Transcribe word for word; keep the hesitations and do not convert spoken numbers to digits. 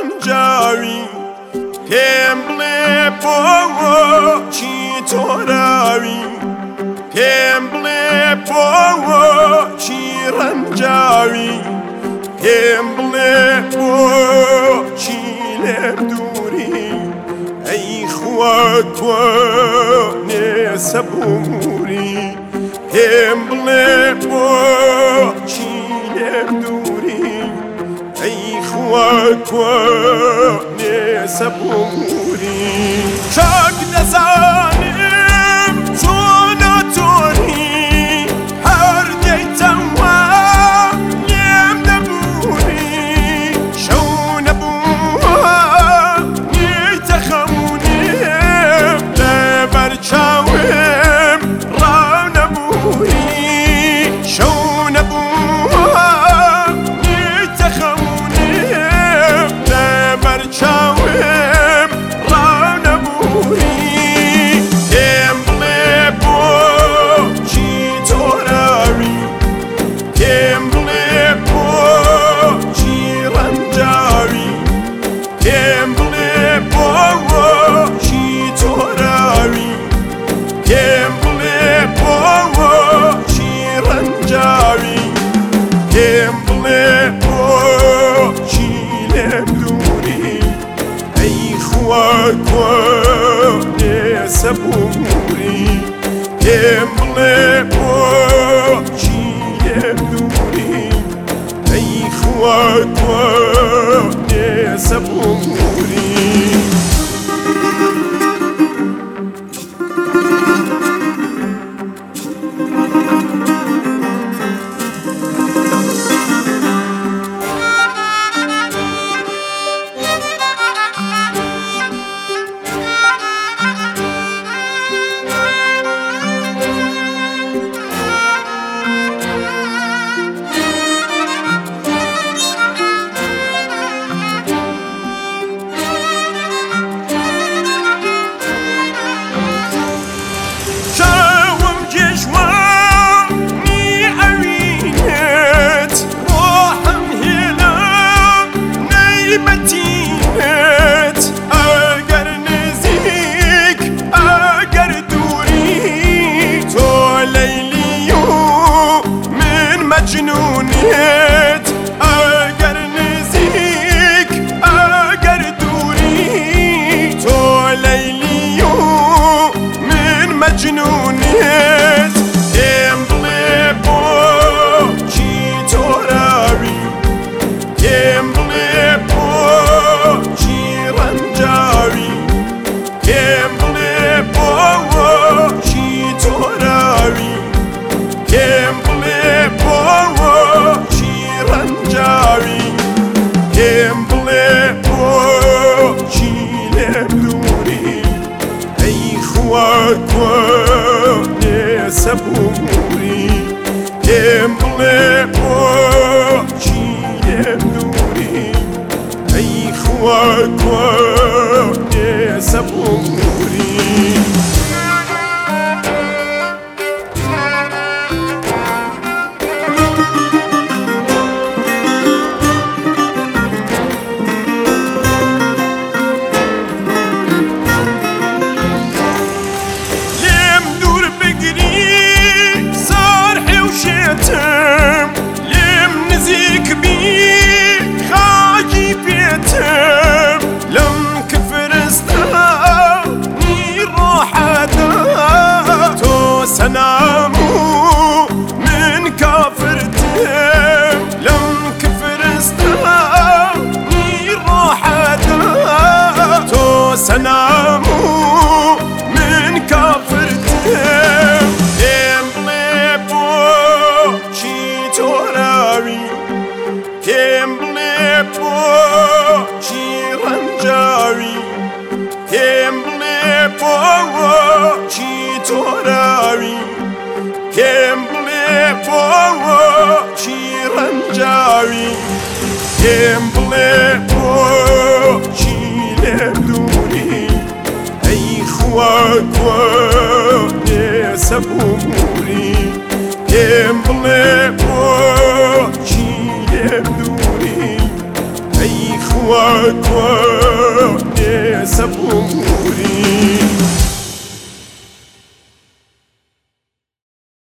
رنجاوی پێم بڵێ بۆ چی تۆراوی پێم بڵێ بۆ چی ڕەنجاوی پێم بڵێ بۆ چی لێم دووری ئەی خوا کۆنێ سەبووری پێم بڵێ بۆ چی لێم دووری ئەی خوا کۆنێ سەبووری چاک دەزانم چۆنە تۆری هەر دەیتەوە لێم دەبووری شەو نەبووە نیتە خەمونێم لەبەر چاوم ڕاو نەبووری شەو نەبووە نیتە خەمونێم لەبەر چاوم ڕاو نەبووری پێم بڵێ بۆ چی تۆراوی پێم بڵێ بۆ چی ڕەنجاوی پێم بڵێ بۆ چی تۆراوی پێم بڵێ بۆ چی ڕەنجاوی پێم بڵێ بۆ چی لێم دووری ئەی خوا کۆنێ سەبووری پێم بڵێ بۆ چی لێم دووری ئەی خوا کۆنێ سەبووری مجنونیت اگر نزدیک اگر دوری تو لیلی و من مجنونیت پێم بڵێ بۆ چی تۆراوی پێم بڵێ بۆ چی ڕەنجاوی پێم بڵێ بۆ چی تۆراوی پێم بڵێ بۆ چی ڕەنجاوی پێم بڵێ بۆ چی لێم دووری ئەی خوا کۆنێ سەبووری پێم بڵێ بۆ چی لێم دووری ئەی خوا کۆنێ سەبووری لێم نزیک بی خاکی پێتم لەم کە فرستە نیڕۆحەدا تۆ سەنام و من کافرتم لەم کە فرستە نیڕۆحەدا تۆ سەنام و من کافرتم پێم بڵێ بۆ چی تۆراوی پێم بڵێ بۆ چی ڕەنجاوی پێم بڵێ بۆ چی تۆراوی پێم بڵێ بۆ چی ڕەنجاوی پێم بڵێ بۆ چی لێم دووری ئەی خوا کۆنێ سەبووری پێم بڵێ بۆ چی لێم دووری ئەی خوا كوني سبوم